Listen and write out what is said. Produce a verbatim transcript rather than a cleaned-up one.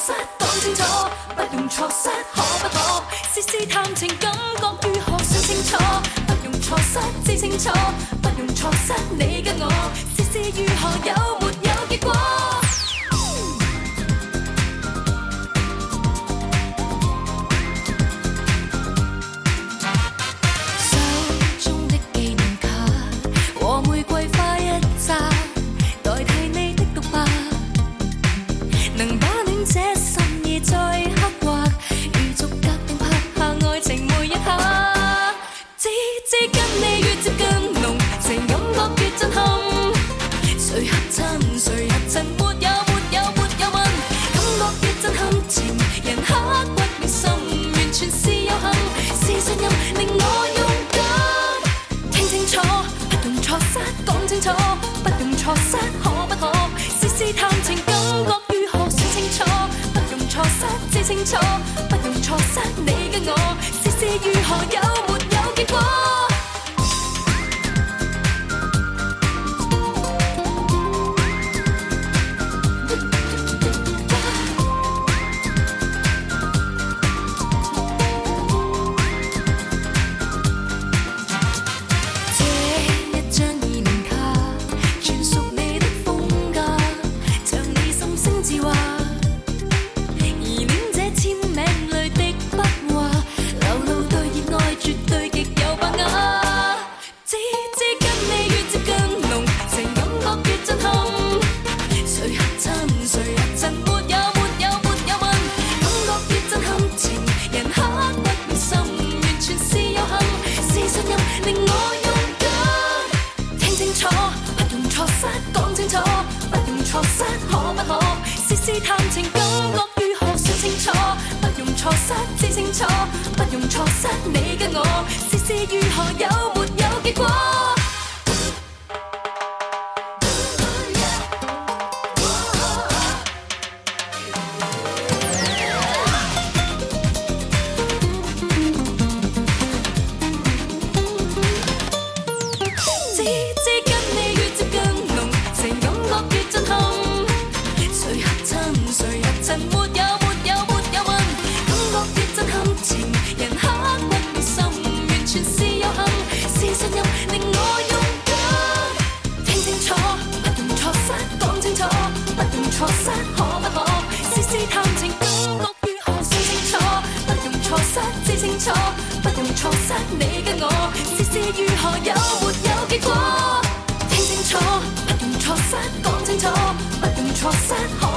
失，講清楚，不用錯失，可不可？試試談情感覺如何想清楚，不用錯失，知清楚，不用錯失你跟我，試試如何有沒有結果。不用錯失，可不可？試試談情感覺如何想清楚，不用錯失，知清楚，不用錯失你跟我，試試如何有沒有結果。談情感覺如何想清楚，不用錯失，知清楚，不用錯失你跟我，試試如何有沒有結果。錯失可不可？試試談情感覺如何想清楚，不用錯失，知清楚，不用錯失你跟我，試試如何有沒有結果。聽清楚，不用錯失，講清楚，不用錯失。